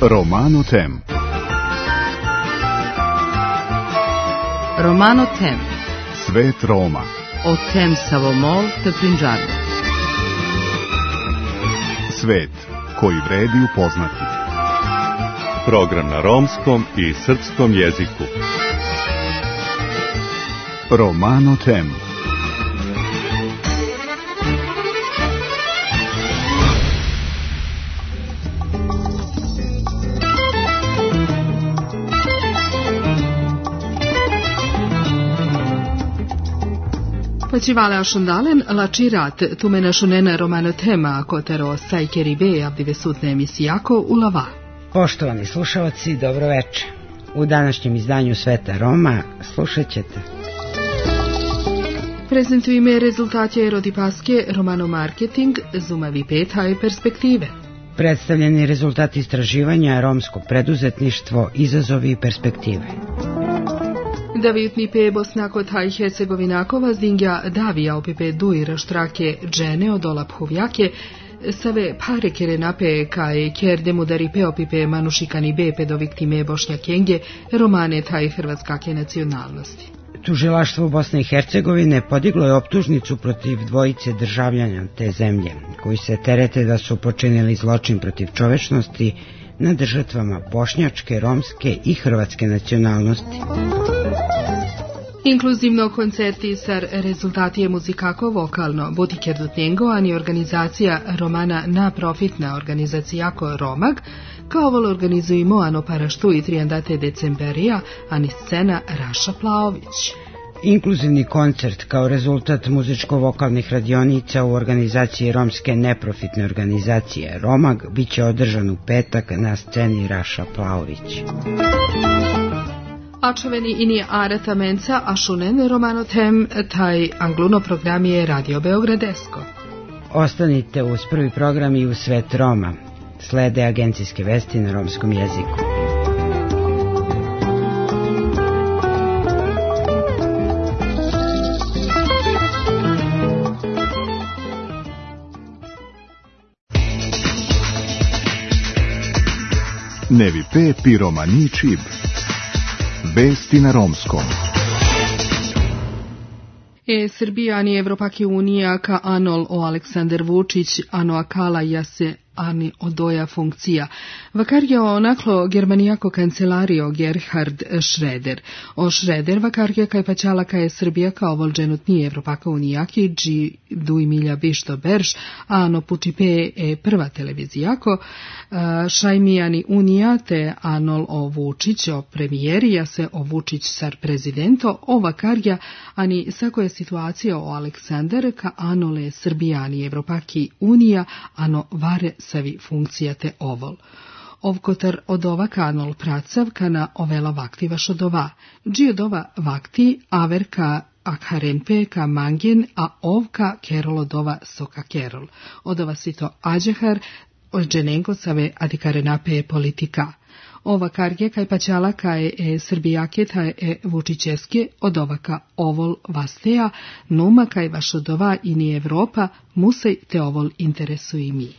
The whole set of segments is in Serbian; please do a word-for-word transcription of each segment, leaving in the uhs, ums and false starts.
Romano Tem. Romano Tem. Svet Roma. O tem Savomol te Prinđarno. Svet koji vredi upoznati. Program na romskom i srpskom jeziku. Romano Tem. Počivale ašundalen lačirat tumena šunena Romano Tema kotero sajkeri be avdive sutne emisijako u lava. Poštovani slušalci, dobro večer. U današnjem izdanju Sveta Roma slušat ćete: prezentujeme rezultati Erodipaske Romano Marketing, Zumavi peta i perspektive. Predstavljeni rezultati istraživanja romsko preduzetništvo, izazovi i perspektive. Davitni pe Bosnako taj Hercegovinakova zdingja davija opipe duira štrake džene od olaphovjake, save pare kere nape kaj ker demudari pe opipe manušikani be pedoviktime bošnjakenge romane taj hrvatskake nacionalnosti. Tužilaštvo Bosne i Hercegovine podiglo je optužnicu protiv dvojice državljana te zemlje, koji se terete da su počinili zločin protiv čovečnosti nad žrtvama bošnjačke, romske i hrvatske nacionalnosti. Inkluzivno koncerti sar rezultati je muzikako vokalno Butiker Dutnengo, ani organizacija romana na profitna organizacijako Romag, kao vol organizujemo ano paraštu i trijandate decemberija, ani scena Raša Plaović. Inkluzivni koncert kao rezultat muzičko-vokalnih radionica u organizaciji romske neprofitne organizacije Romag biće održan u petak na sceni Raša Plaović. Ačoveni ini areta menca ašunen Romano Tem, taj angluno program je Radio Beogradesko. Ostanite uz prvi program i u Svet Roma. Slede agencijske vesti na romskom jeziku. Nevi pe pi romani čib. Vesti na romskom. E Srbija ani Evropake unija ka anol o Aleksandar Vučić ano akala jase ani odoja funkcija. Vakar je onaklo germanijako kancelario Gerhard Schröder. O Schröder vakar je kaj pačala kaj Srbija kao volđenutni Evropaka unijaki dži duj milja bišto berš, ano pučipe e prva televizijako, šajmijani unija te anol o Vučić o premijerija se o Vučić sar prezidento, o vakarja ani sako je situacija o Aleksandar ka anole Srbijani Evropaki unija ano vare savi funkcija te ovol. Ovkotar od ova kanol pracav kana ovela vakti vaš od ova. Dži od ova vakti averka akharenpe ka mangen, a ovka kerol od ova soka kerol. Od ova sito ađehar, od dženengo save adikarenape politika. Ova karge kaj pačala kaj e Srbijake taj e Vučićeske od ovaka ovol vasteja, numa kaj vaš od ova i ni Evropa, musej te ovol interesu i mi.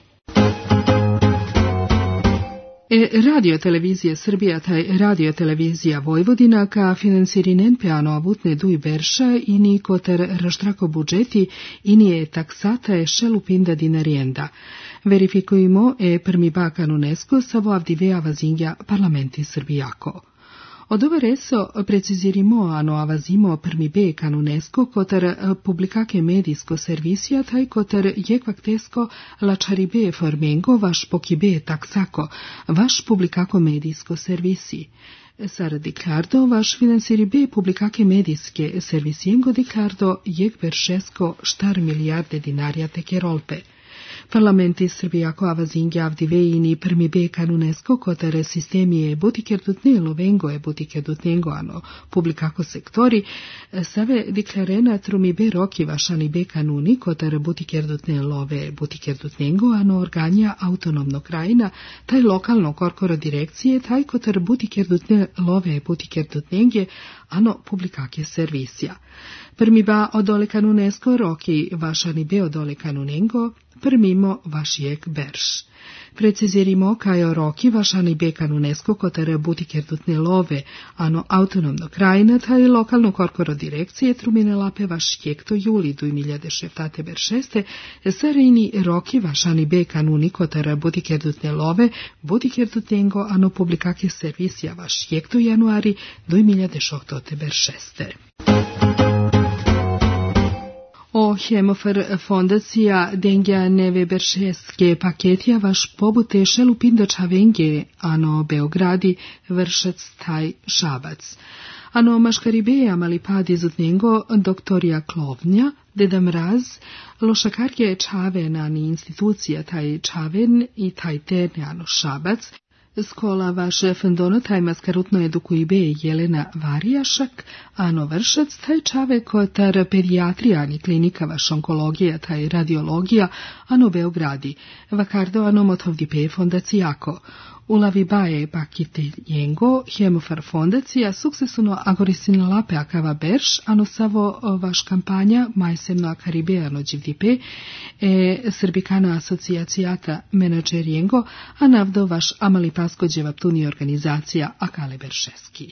E radio televizija Srbija taj radio televizija Vojvodina ka financirinen peano avutne duj berša i ni koter raštrako budžeti i ni je taksata je šelupinda dinarienda. Verifikujemo e prmi bakan UNESCO savo avdivea vazingja parlamenti Srbijako. Od ova reso precizirimo ano avazimo prmi bekan UNESCO kotar publikake medijsko servisija taj kotar jekvaktesko lačaribe formengo vaš pokibe taksako, vaš publikako medijsko servisi. Sar deklardo vaš financiribe publikake medijske servisijengo deklardo jek veršesko štar milijarde dinarja tekerolpe. Parlamenti Srbijako avazingja avdiveini prmi bekan UNESCO kotere sistemije butiker dutne lovengo e butiker dutnengo ano publikako sektori, save deklarena trumi be roki vašani bekan uni kotere butiker dutne love butiker dutnengo ano organja autonomno krajina, taj lokalno korkoro direkcije, taj kotere butiker dutne love butiker dutnenge ano publikake servisija. Prmi ba odole kan UNESCO roki vašani be odole kan unengo, Prvimo vašijek berš. Precizirimo kajo roki vašani bekan UNESCO kotere butikerdutne love, ano autonomno krajina taj lokalno korkoro direkcije trumine lape vašijek to juli dvije hiljade šesnaeste beršeste, serini roki vašani bekan uni kotere butikerdutne love, butikerdutnengo ano publikake servisija vašijek to januari dvije hiljade šesnaeste beršeste. O Hemofer fondacija dengja neve beršeske paketija vaš pobute šelu pindača venge, ano Beogradi vršac taj šabac. Ano maškaribeja malipad izutnengo doktorija Klovnja, deda mraz, lošakarje čaven ani institucija taj čaven i taj terne ano šabac, Skola vaše fendono taj maskarutno edukuibe Jelena Varijašak, ano vršac taj čave kotar pediatrija ani klinika vaš onkologija taj radiologija, ano Beogradi, vakardo ano motovdipe fondacijako. Ulavi baje pakite jengo, Hemofar fondacija sukcesuno agorisino lape akava berš, ano savo vaš kampanja majsemno akaribeano dživdipe, e srbikana asocijacijata menadžer jengo, a navdo vaš amali pasko dževaptuni organizacija akale beršeski.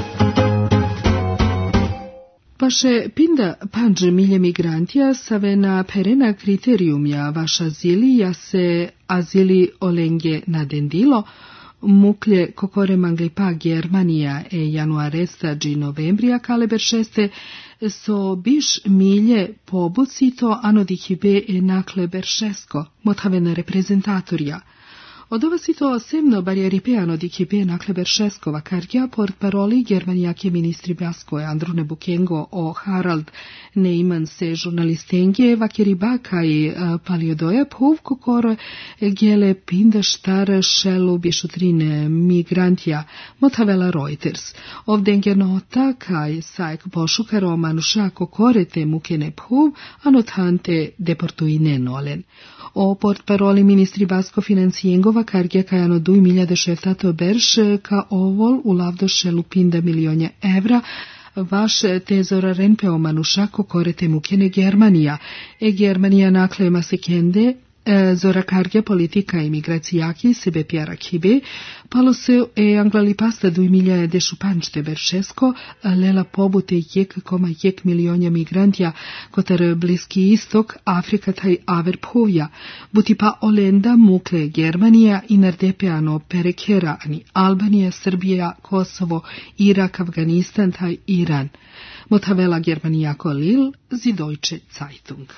Vaše pinda panđe milje migrantija save na perena kriterijumja vaš azili ja se azili olenge nadendilo, muklje kokore manglipa Germanija e januaresta dži novembrija kaleber šeste so biš milje pobucito anodihibe e nakleber šesko, motavena reprezentatorija. Od ova si to semno barjeripeano di kipe nakleber šeskova karja port paroli germanijake ministri Basko Andrune Bukengo o Harald Neiman se žurnalistenge vakeribaka i paliodoja povko kore gele pinda štar šelu bišutrine migrantija motavela Reuters. Ovdenge nota kaj sajk pošukaro manušako korete mukene pov anotante deportuine nolen. O port paroli ministri Basko financijengo kargja kajano dvije hiljade šesnaeste berš ka ovol u lavdoše lupinda milionja evra vaše tezora renpeo manušako korete mukene Germanija. E Germanija naklema se kende zora kargja politika imigracijaki sebe pjara kibe, palo se e anglali pasta dvije hiljade šupančte beršesko, lela pobute jek koma jek milionja migrantja kotar Bliski istok, Afrika taj aver povja, buti pa olenda mukle Germanija i nardepeano perekera ani Albanija, Srbija, Kosovo, Irak, Afganistan taj Iran. Motavela Germanijako Lil, zi Deutsche Zeitung.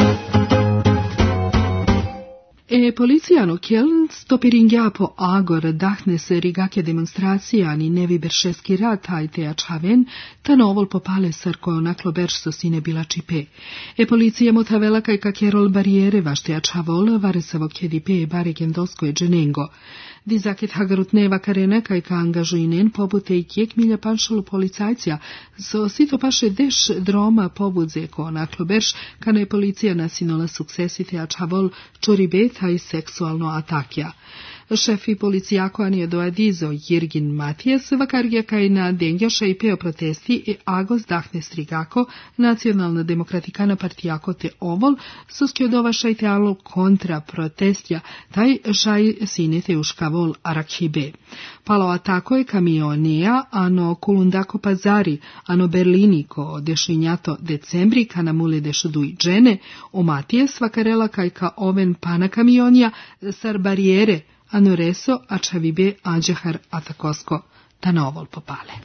E policijano Kjeln stopiringja po agor dahne se rigake demonstracija ni nevi beršeski rad taj teja čaven, ta novol popale sarko onaklo berš so sine bila čipe. E policija motavela kaj kakerol barijere vašteja čavol varesavo kjedipe bare gendosko je dženengo. Dizakit hagarutne vakarene kaj ka angažuinen pobute i kjek milja panšalu policajcija, so sito paše deš droma pobudze ko onaklo berš, kana je policija nasinola suksesite a čavol čoribe taj seksualno atakja. Šefi policijako anije doadizo Jirgin Matijas vakargja kaj na dengjaša i peo protesti e agos dahne strigako nacionalna demokratikana partijako te ovol soskjodova šajte alo kontra protestja taj šaj sinete uškavol arakhibe. Palo atako je kamionija ano kulundako pazari ano Berlini ko dešinjato decembri kana mule dešuduj džene o Matijas vakarela kaj ka oven pana kamionija sar barijere ano reso a čavibe anđehar atakosko ta na ovol popale.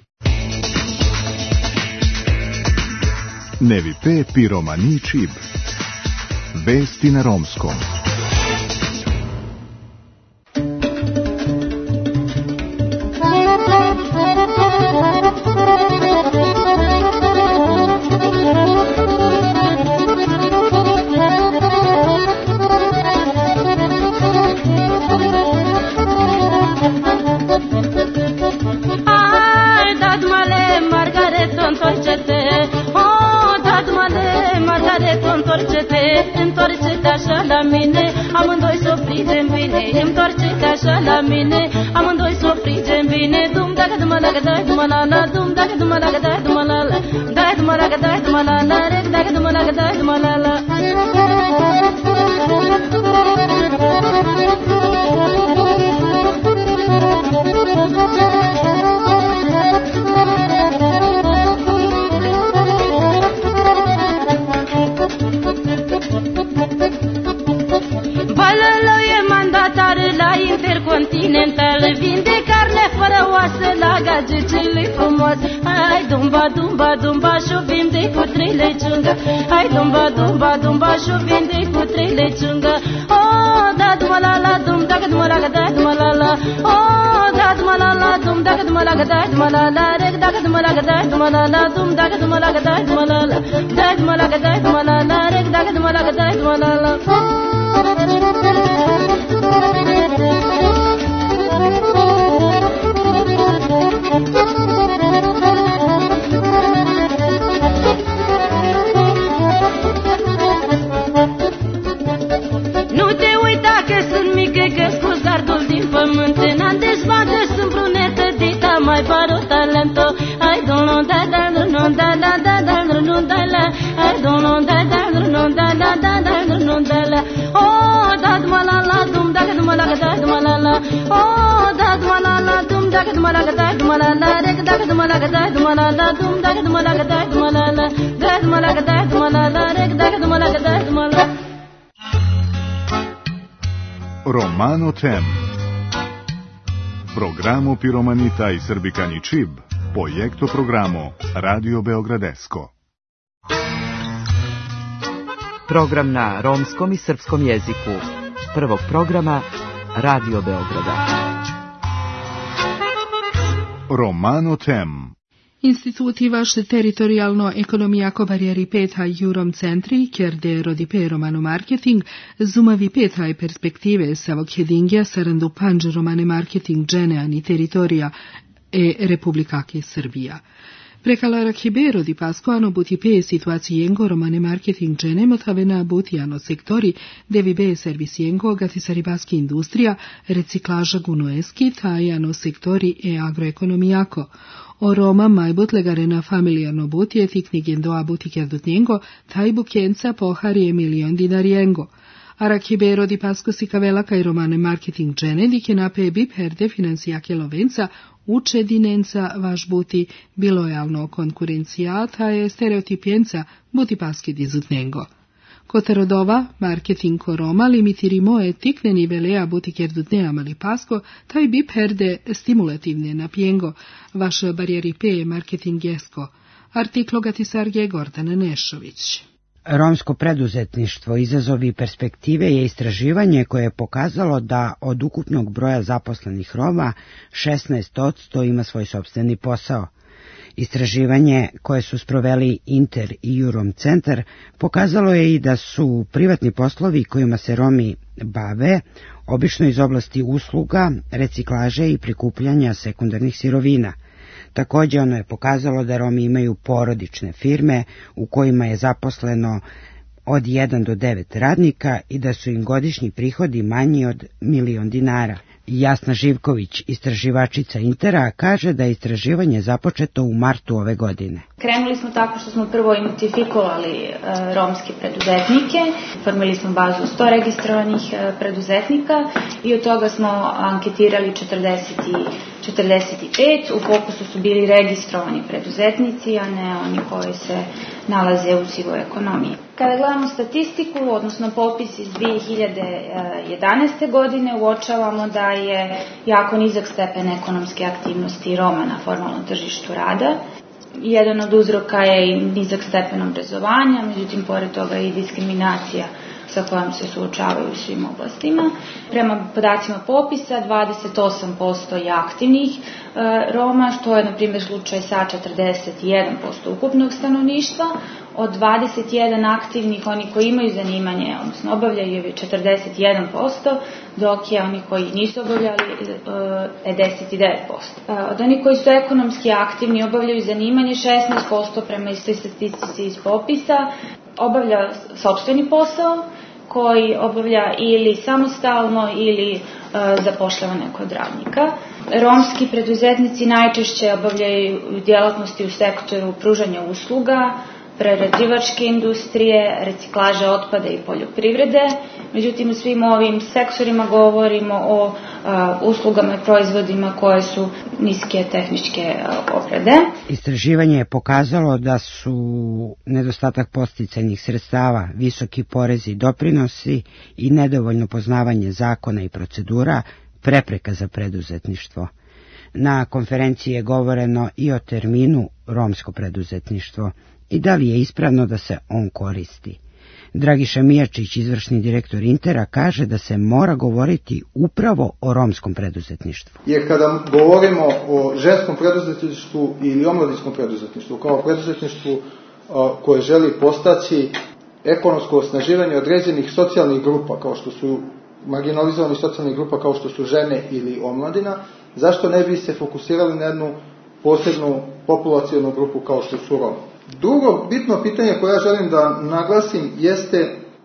Nevi pe piromani čib. Vesti na romskom. Întoarce-te așa la mine, amândoi s-o prindem bine. Întoarce-te așa la mine, amândoi s-o prindem bine. Dum dacă dum dacă dai dum la la, dum dacă dum dacă dai dum la la, dai dum dacă dai dum la la, re dacă dum dacă dai dum la la. gagicile frumos. Hai dumba, dumba, dumba și vinde cu trei leciungă. Hai dumba, dumba, dumba și vinde cu trei leciungă. Oh, da duma la la dum, da duma la da duma la la. Oh, da duma la la dum, da duma la da duma la la. Reg da duma la da duma la la dum, da duma la da duma la la. Da duma la da duma la la, reg da duma la da duma la la. Nu te uita că sunt mică, că scos gardul din pământ. N-am dezbată, sunt brunetă, dita mai pare o talento. Ai dono da da no da da da da no da la. Ai dono da da no da da da da no da la. Oh, da duma la la dum da duma la da duma la la. Oh, da duma la la dum da duma la da duma la la. Reg da duma la da duma la la dum da duma la da duma la la. Da duma la da duma la la. Reg da duma la da duma la. Romano Tem. Programo Piromanita i Srbikani Čib. Projekto programo Radio Beogradesco. Program na romskom i srpskom jeziku. Prvog programa Radio Beograda. Romano Tem. Instituti vaše teritorijalno ekonomijako barijeri petaj jurom centri, kjer de rodi pe romano marketing, zumavi petaj perspektive savog hedingja sarandu panđe romane marketing džene ani teritorija e Republikake Srbija. Prekalara Hibero di Pasquano buti pe situacijengo romane marketing džene motavena butiano sektori devi be servisijengo gatisaribaski industrija, reciklaža gunoeski, tajano sektori e agroekonomijako. O Roma majbut legarena familijarno butije tiknigen doa butikerdutnjengo, taj bukenca pohari je milion dinarijengo. Arak Hibero di Pasco si kavela kaj romane marketing džene dike nape bi perde finansijake lovenca, uče dinenca vaš buti bilojalno konkurencijata je stereotipijenca buti paski dizutnjengo. Koterodova, marketing ko Roma limitirimo je tikneni velea butikerdutnea mali pasko, taj bi perde stimulativne napijengo, vaš barijeri pe marketingesko. Artiklo gatisarge Gordana Nešović. Romsko preduzetništvo, izazovi i perspektive je istraživanje koje je pokazalo da od ukupnog broja zaposlenih Roma šesnaest posto ima svoj sopstveni posao. Istraživanje koje su sproveli Inter i Eurom centar pokazalo je i da su privatni poslovi kojima se Romi bave obično iz oblasti usluga, reciklaže i prikupljanja sekundarnih sirovina. Također ono je pokazalo da Romi imaju porodične firme u kojima je zaposleno od jedan do devet radnika i da su im godišnji prihodi manji od milion dinara. Jasna Živković, istraživačica Intera, kaže da je istraživanje započeto u martu ove godine. Krenuli smo tako što smo prvo identifikovali e, romske preduzetnike, formili smo bazu sto registrovanih e, preduzetnika i od toga smo anketirali četrdeset, četrdeset pet. U fokusu su bili registrovani preduzetnici, a ne oni koji se nalaze u sivoj ekonomiji. Kada gledamo statistiku, odnosno popis iz dvije hiljade jedanaeste. godine, uočavamo da je jako nizak stepen ekonomske aktivnosti Roma na formalnom tržištu rada. Jedan od uzroka je i nizak stepen obrazovanja, međutim, pored toga je i diskriminacija sa kojom se suočavaju u svim oblastima. Prema podacima popisa, dvadeset osam posto je aktivnih e, Roma, što je, na primjer, slučaj sa četrdeset jedan posto ukupnog stanovništva. Od dvadeset jedan aktivnih, oni koji imaju zanimanje, odnosno obavljaju, je četrdeset jedan posto, dok je oni koji nisu obavljali je deset devet posto. Od onih koji su ekonomski aktivni, obavljaju zanimanje, šesnaest posto prema istoj statistici iz popisa, obavlja sopstveni posao, koji obavlja ili samostalno ili e, zapošljava neko od radnika. Romski preduzetnici najčešće obavljaju djelatnosti u sektoru pružanja usluga, prerađivačke industrije, reciklaže otpada i poljoprivrede. Međutim, u svim ovim sektorima govorimo o a, uslugama i proizvodima koje su niske tehničke obrade. Istraživanje je pokazalo da su nedostatak podsticajnih sredstava, visoki porezi i doprinosi i nedovoljno poznavanje zakona i procedura prepreka za preduzetništvo. Na konferenciji je govoreno i o terminu romsko preduzetništvo i da li je ispravno da se on koristi. Dragiša Mijačić, izvršni direktor Intera, kaže da se mora govoriti upravo o romskom preduzetništvu. Jer kada govorimo o ženskom preduzetništvu ili omladinskom preduzetništvu, kao preduzetništvu koje želi postaći ekonomsko osnaživanje određenih socijalnih grupa, kao što su marginalizovani socijalnih grupa, kao što su žene ili omladina, zašto ne bi se fokusirali na jednu posebnu populacionu grupu kao što su Romi? Drugo bitno pitanje koje ja želim da naglasim jeste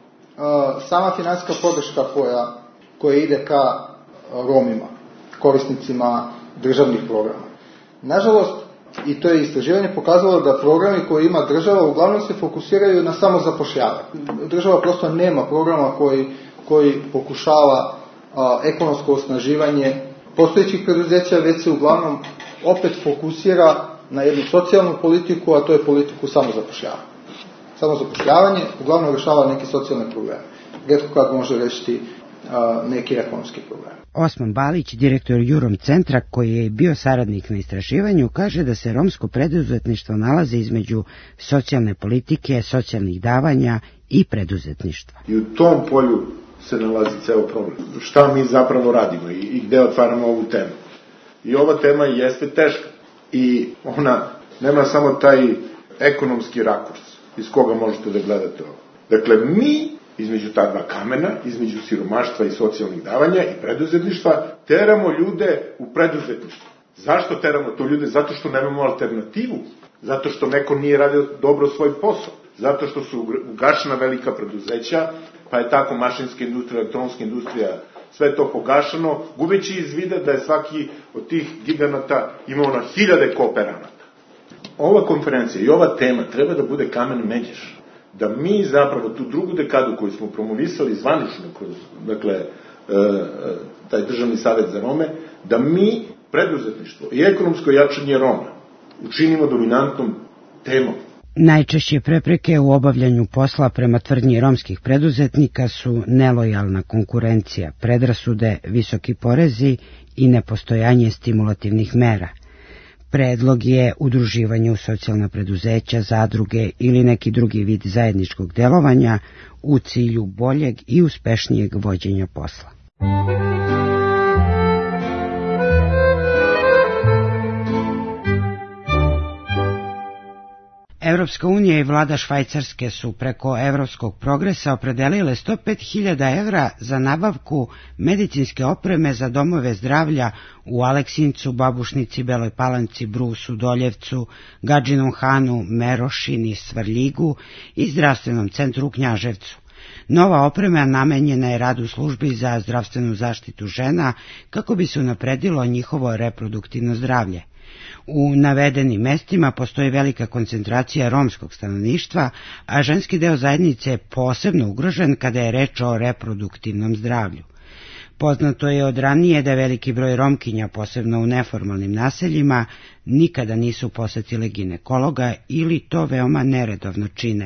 uh, sama finansijska podrška koja, koja ide ka Romima, korisnicima državnih programa. Nažalost, i to je istraživanje pokazalo da programi koje ima država uglavnom se fokusiraju na samozapošljavanje. Država prosto nema programa koji, koji pokušava uh, ekonomsko osnaživanje postojećih preduzeća, već se uglavnom opet fokusira na jednu socijalnu politiku, a to je politiku samozapošljavanja. Samozapošljavanje uglavnom rješava neke socijalne probleme. Rijetko kad može rešiti a, neki ekonomski problem. Osman Balić, direktor Jurom centra, koji je bio saradnik na istraživanju, kaže da se romsko preduzetništvo nalazi između socijalne politike, socijalnih davanja i preduzetništva. I u tom polju se nalazi ceo problem. Šta mi zapravo radimo i, i gde otvaramo ovu temu. I ova tema jeste teška. I ona nema samo taj ekonomski rakurs iz koga možete da gledate ovo. Dakle, mi između ta dva kamena, između siromaštva i socijalnih davanja i preduzetništva, teramo ljude u preduzetništvo. Zašto teramo to ljude? Zato što nemamo alternativu. Zato što neko nije radio dobro svoj posao. Zato što su ugašena velika preduzeća, pa je tako mašinska industrija, elektronska industrija, sve to pogašano, gubeći iz vida da je svaki od tih giganata imao na hiljade kooperanata. Ova konferencija i ova tema treba da bude kamen međeš. Da mi zapravo tu drugu dekadu koju smo promovisali zvanično kroz, dakle, e, taj državni savjet za Rome, da mi preduzetništvo i ekonomsko jačanje Roma učinimo dominantnom temom. Najčešće prepreke u obavljanju posla prema tvrdnji romskih preduzetnika su nelojalna konkurencija, predrasude, visoki porezi i nepostojanje stimulativnih mera. Predlog je udruživanje u socijalna preduzeća, zadruge ili neki drugi vid zajedničkog delovanja u cilju boljeg i uspešnijeg vođenja posla. Evropska unija i vlada Švajcarske su preko Evropskog progresa opredelile sto pet hiljada evra za nabavku medicinske opreme za domove zdravlja u Aleksincu, Babušnici, Beloj Palanci, Brusu, Doljevcu, Gadžinom Hanu, Merošini, Svrljigu i zdravstvenom centru u Knjaževcu. Nova oprema namenjena je radu službi za zdravstvenu zaštitu žena kako bi se unapredilo njihovo reproduktivno zdravlje. U navedenim mestima postoji velika koncentracija romskog stanovništva, a ženski deo zajednice je posebno ugrožen kada je reč o reproduktivnom zdravlju. Poznato je od ranije da veliki broj Romkinja, posebno u neformalnim naseljima, nikada nisu posetile ginekologa ili to veoma neredovno čine.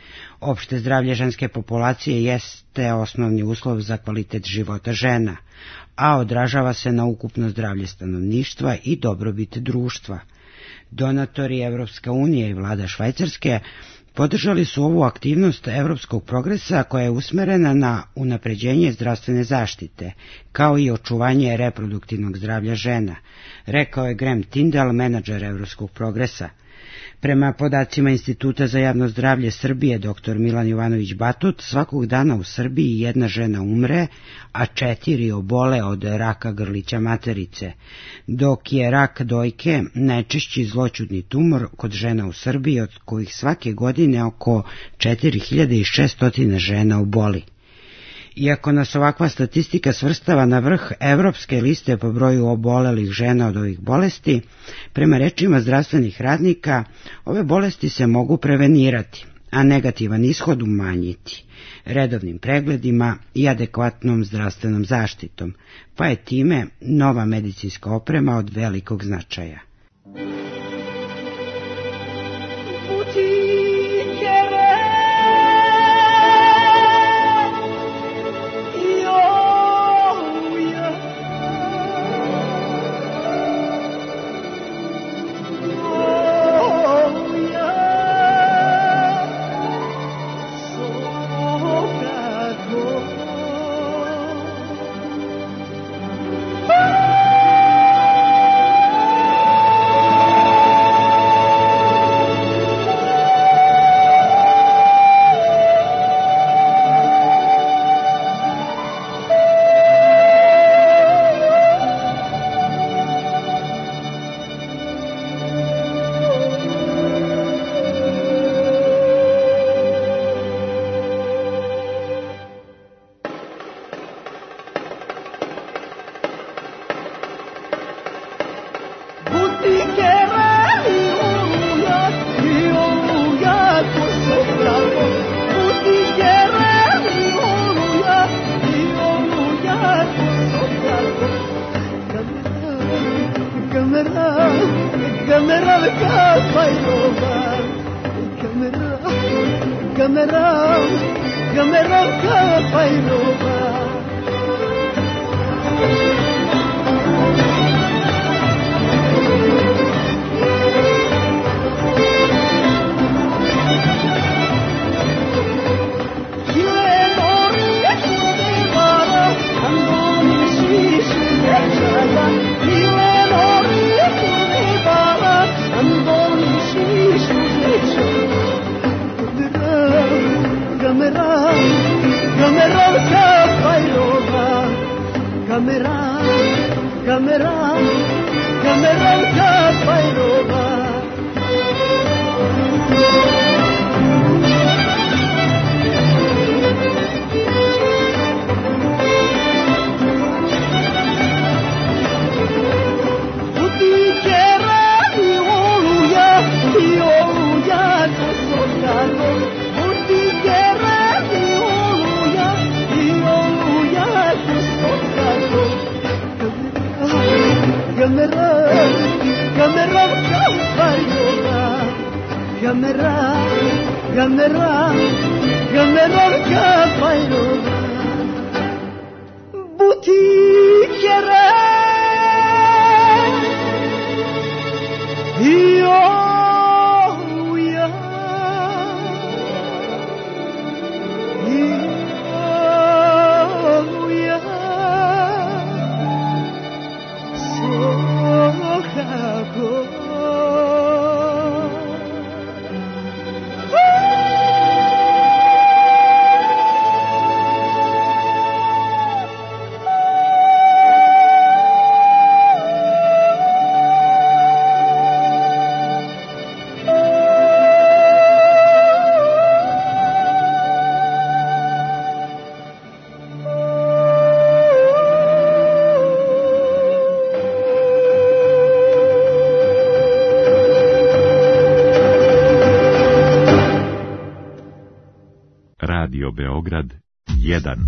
Opšte zdravlje ženske populacije jeste osnovni uslov za kvalitet života žena, a odražava se na ukupno zdravlje stanovništva i dobrobit društva. Donatori Evropska unija i vlada Švajcarske podržali su ovu aktivnost Evropskog progresa koja je usmerena na unapređenje zdravstvene zaštite, kao i očuvanje reproduktivnog zdravlja žena, rekao je Graham Tyndall, menadžer Evropskog progresa. Prema podacima Instituta za javno zdravlje Srbije, doktor Milan Jovanović Batut, svakog dana u Srbiji jedna žena umre, a četiri obole od raka grlića materice, dok je rak dojke najčešći zloćudni tumor kod žena u Srbiji, od kojih svake godine oko četiri hiljade šesto žena oboli. Iako nas ovakva statistika svrstava na vrh evropske liste po broju obolelih žena od ovih bolesti, prema rečima zdravstvenih radnika, ove bolesti se mogu prevenirati, a negativan ishod umanjiti, redovnim pregledima i adekvatnom zdravstvenom zaštitom, pa je time nova medicinska oprema od velikog značaja. gamera, gamera ka pairova. Gamera, gamera ka pairova. Gamera, gamera, gamera ka pairova. Gamera, gamera ka pairova. Gamera, gamera, gamera ka pairova. Butikere io ya io ya Radio Beograd jedan.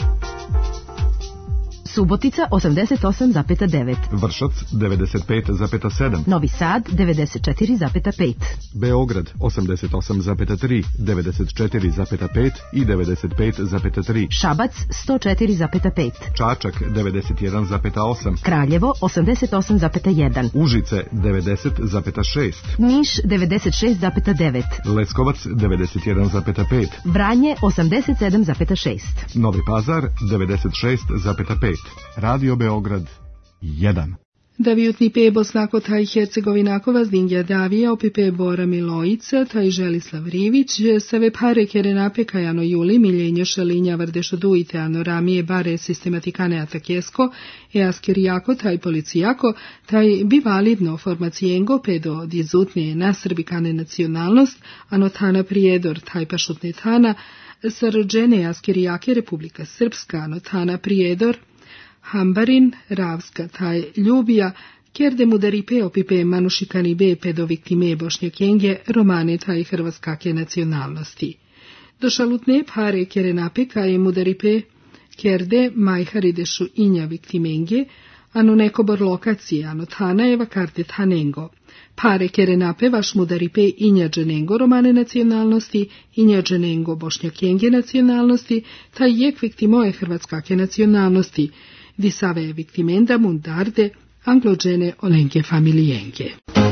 Subotica osamdeset osam zarez devet. Vršac devedeset pet zarez sedam. Novi Sad devedeset četiri zarez pet. Beograd osamdeset osam zarez tri, devedeset četiri zarez pet i devedeset pet zarez tri. Šabac sto četiri zarez pet. Čačak devedeset jedan zarez osam. Kraljevo osamdeset osam zarez jedan. Užice devedeset zarez šest. Niš devedeset šest zarez devet. Leskovac devedeset jedan zarez pet. Vranje osamdeset sedam zarez šest. Novi Pazar devedeset šest zarez pet. Radio Beograd jedan. Davijutni pe Bosnako taj Hercegovinako vazdingja Davija opipe Bora Milojica taj Želislav Rivić save pare kerenape kajano Juli miljenje šalinja vardešo duite ano ramije bare sistematikane atakjesko e askerijako taj policijako taj bi validno formacijengo pedo dizutne nasrbikane nacionalnost ano tana prijedor taj pašutne tana sarođene askerijake Republika Srpska ano tana prijedor Hambarin, Ravska, taj Ljubija, kjerde mudaripe opipe manušikani be pedoviktime bošnjakenge, romane taj hrvatskake nacionalnosti. Došalutne pare kerenape kaj mudaripe kjerde majharidešu inja viktimenge, ano neko bor lokacije, ano tanajeva karte tanengo. Pare kerenape vaš mudaripe inja dženengo romane nacionalnosti, inja dženengo bošnjakenge nacionalnosti, taj jek viktimoje hrvatskake nacionalnosti, di save viktimenda mundarde anglođene olenke familijenke.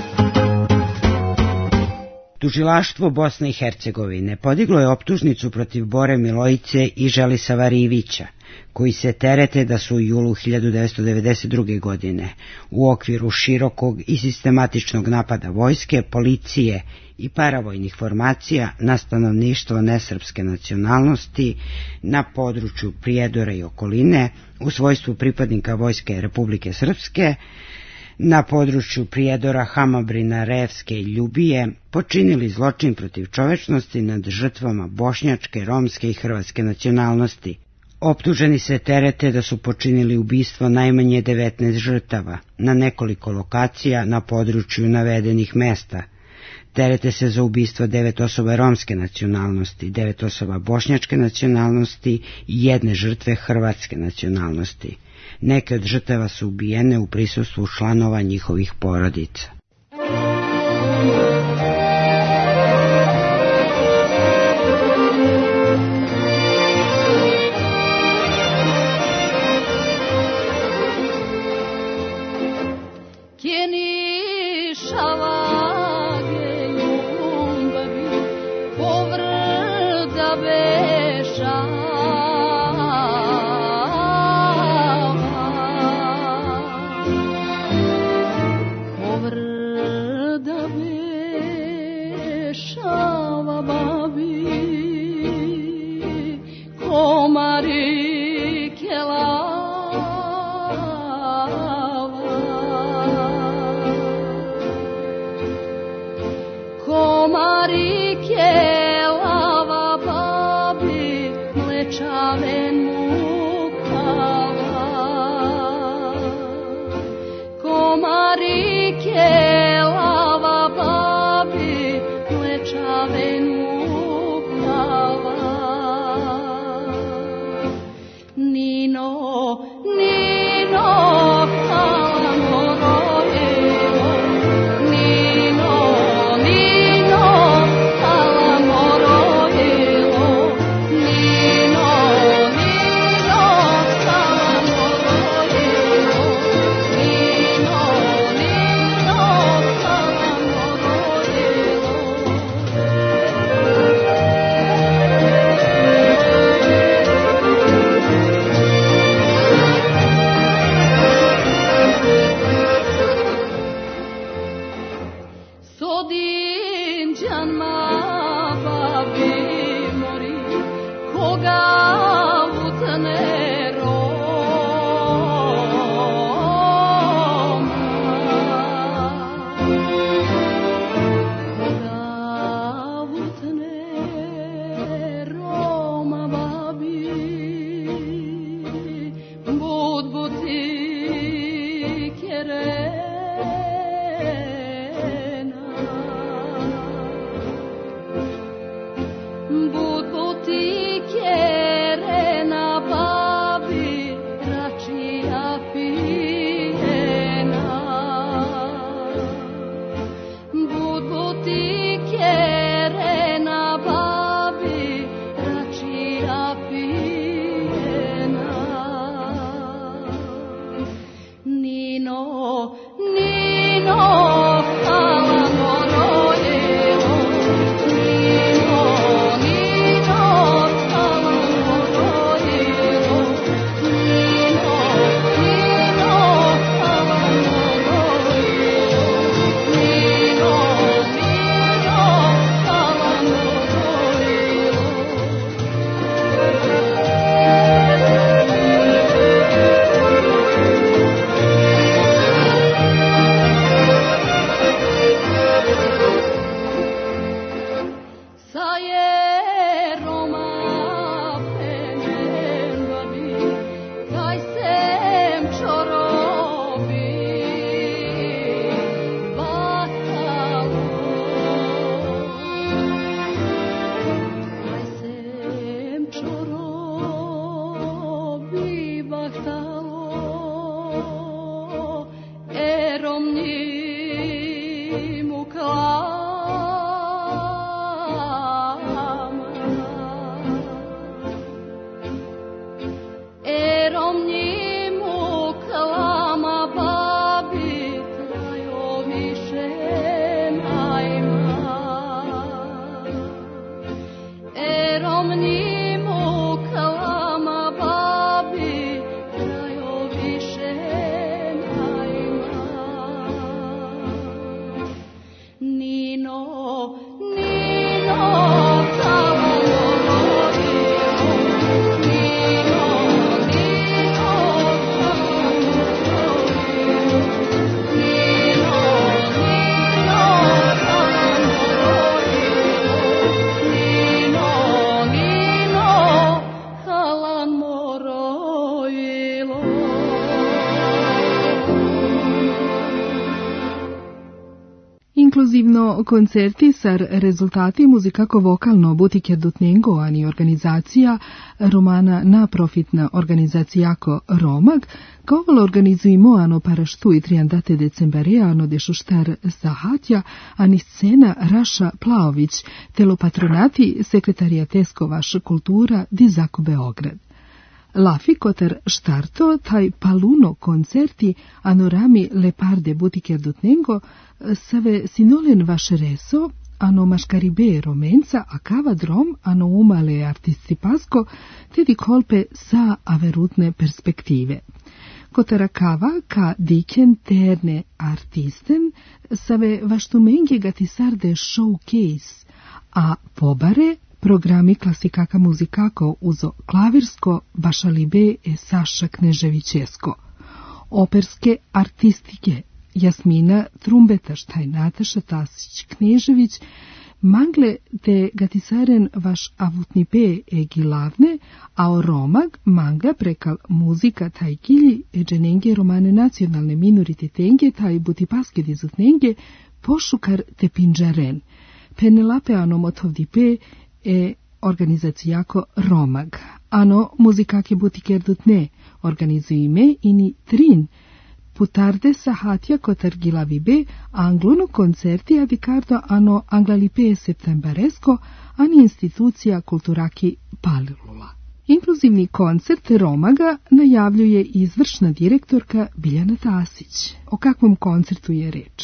Tužilaštvo Bosne i Hercegovine podiglo je optužnicu protiv Bore Milojice i Želisava Rivića, koji se terete da su u julu hiljadu devetsto devedeset druge. godine u okviru širokog i sistematičnog napada vojske, policije i paravojnih formacija na stanovništvo nesrpske nacionalnosti na području Prijedora i okoline u svojstvu pripadnika Vojske Republike Srpske, na području Prijedora, Hamabrina, Revske i Ljubije počinili zločin protiv čovečnosti nad žrtvama bošnjačke, romske i hrvatske nacionalnosti. Optuženi se terete da su počinili ubistvo najmanje devetnaest žrtava na nekoliko lokacija na području navedenih mesta. Terete se za ubistvo devet osoba romske nacionalnosti, devet osoba bošnjačke nacionalnosti i jedne žrtve hrvatske nacionalnosti. Neke od žrtava su ubijene u prisustvu članova njihovih porodica. Inkluzivno koncerti sa rezultati muzikako-vokalno Butike Dutnengo, ani organizacija romana naprofitna organizacijako Romag, kovalo organizujemo ano paraštu i triandate decembare ano dešuštar Sahatja, ani scena Raša Plaović, telo patronati sekretarijatesko vaša kultura Dizako Beograd. Lafi kotar štarto taj paluno koncerti anorami Leparde Butike Dutnengo save sinolen vaše reso ano maškaribe romenca a kava drom ano umale articipasko te di kolpe sa averutne perspektive. Kotara kava ka diken terne artisten save vaštumenge gatisarde showcase, a pobare programi klasikaka muzikako uzo klavirsko Bašalibe e Saša Kneževićesko. Operske artistike Jasmina Trumbetaštaj Nataša Tasić-Knežević mangle te gatisaren vaš avutnipe e gilavne, a o Romag manga prekal muzika taj kilji e dženenge romane nacionalne minorititenge taj butipaske dizutnenge pošukar te pinđaren. Penelape ano motovdipe e organizacijako Romag. Ano muzikake butikerdutne organizujime ini trin putarde sahatia kotargilavibe anglono koncerti avicardo ano anglalipe septembaresko ani institucija kulturaki Palilula. Inkluzivni koncert Romaga najavljuje izvršna direktorka Biljana Tasić. O kakvom koncertu je reč?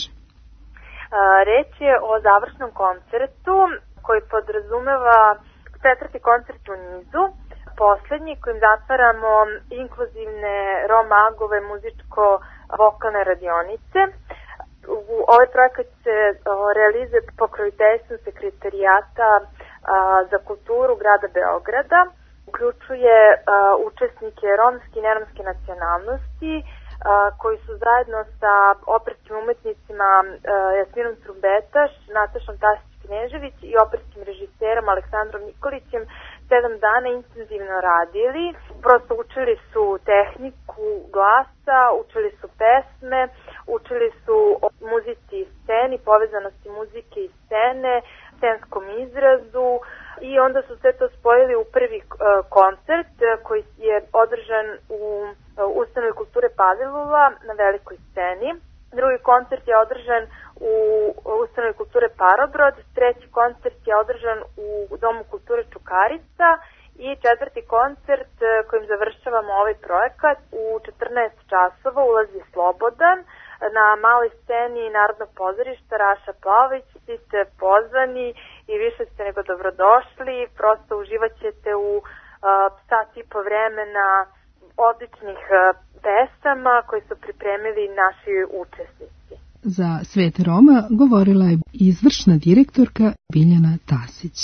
Reč je o završnom koncertu koji podrazumeva četvrti koncert u nizu, poslednji kojim zatvaramo inkluzivne Romagove muzičko-vokalne radionice. Ovaj projekat se realizuje po pokroviteljstvu Sekretarijata za kulturu grada Beograda. Uključuje učesnike romske i neromske nacionalnosti koji su zajedno sa operskim umetnicima Jasminom Trumbetaš, Natašom Tasić-Knežević i operskim režiserom Aleksandrom Nikolićem sedam dana intenzivno radili. Prosto učili su tehniku glasa, učili su pesme, učili su o muzici i sceni, povezanosti muzike i scene, scenskom izrazu i onda su sve to spojili u prvi uh, koncert uh, koji je održan u uh, Ustanovi kulture Palilula na velikoj sceni. Drugi koncert je održan u Ustanovi kulture Parobrod, treći koncert je održan u Domu kulture Čukarica i četvrti koncert uh, kojim završavamo ovaj projekat u četrnaest časova ulazi Slobodan. Na maloj sceni Narodnog pozorišta Raša Plavović, svi ste pozvani i više ste nego dobrodošli, prosto uživat ćete u uh, sat i po vremena odličnih uh, pesama koje su pripremili naši učesnici. Za Svet Roma govorila je izvršna direktorka Biljana Tasić.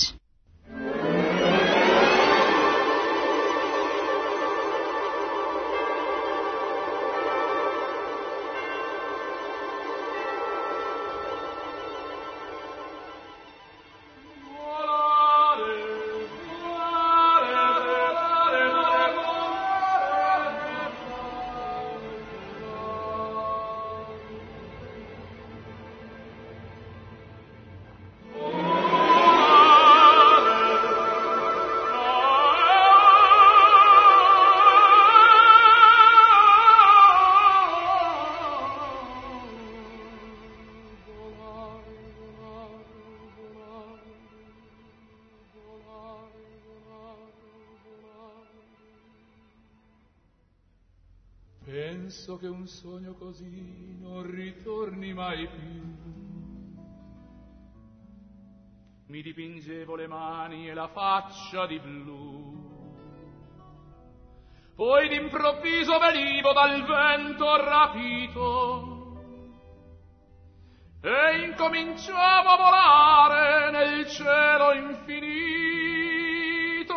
Penso che un sogno così non ritorni mai più. Mi dipingevo le mani e la faccia di blu. Poi d'improvviso venivo dal vento rapito e incominciavo a volare nel cielo infinito.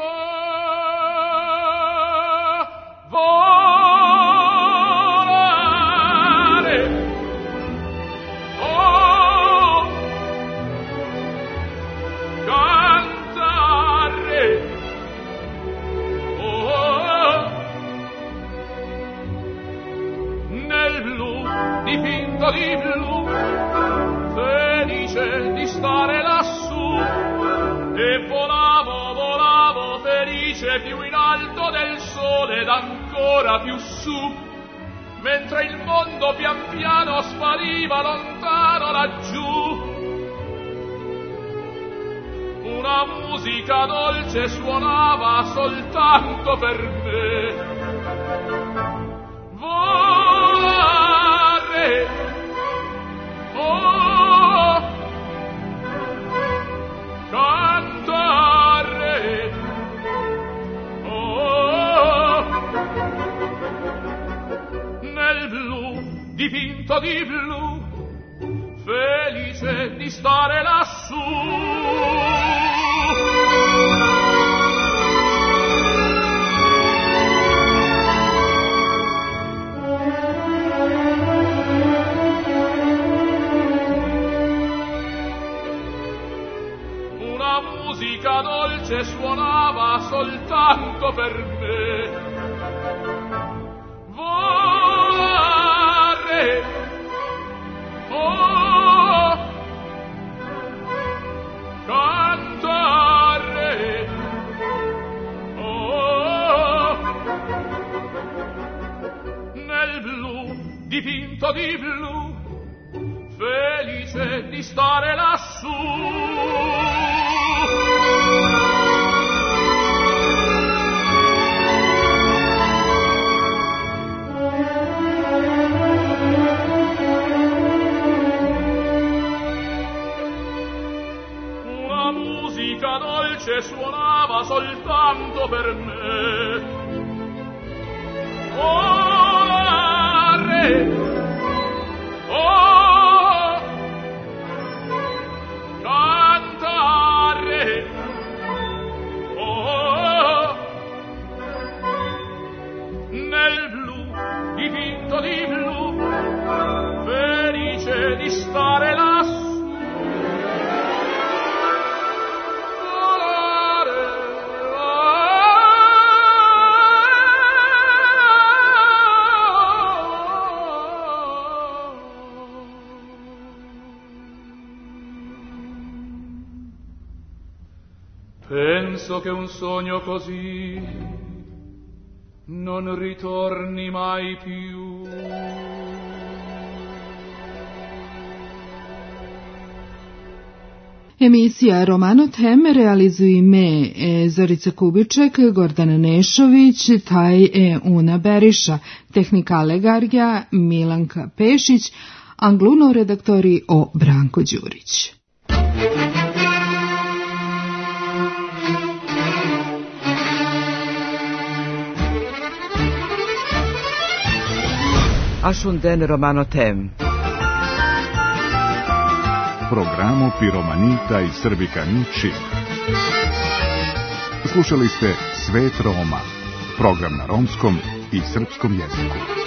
Volare. Dipinto di blu, felice di stare lassù, e volavo, volavo felice più in alto del sole ed ancora più su, mentre il mondo pian piano spariva lontano laggiù. Una musica dolce suonava soltanto per me. Volare, oh, cantare, oh, nel blu, dipinto di blu, felice di stare lassù. Musica dolce suonava soltanto per me. Volare, oh, di blu, felice di stare lassù. Una musica dolce suonava soltanto per me. Oh, re, oh, cantare, oh, nel blu, dipinto di blu, felice di stare lassù. Penso che un sogno così non ritorni mai più. Emisija Romano Tem realizuju me e, Zorica Kubiček, Gordana Nešović, taj e Una Beriša, tehnika Legarja, Milanka Pešić, angluno redaktori o Branko Đurić. Ashunden Romano Tem. Programo Piromanita i Srbikani Čib. Slušali ste Svet Roma, program na romskom i srpskom jeziku.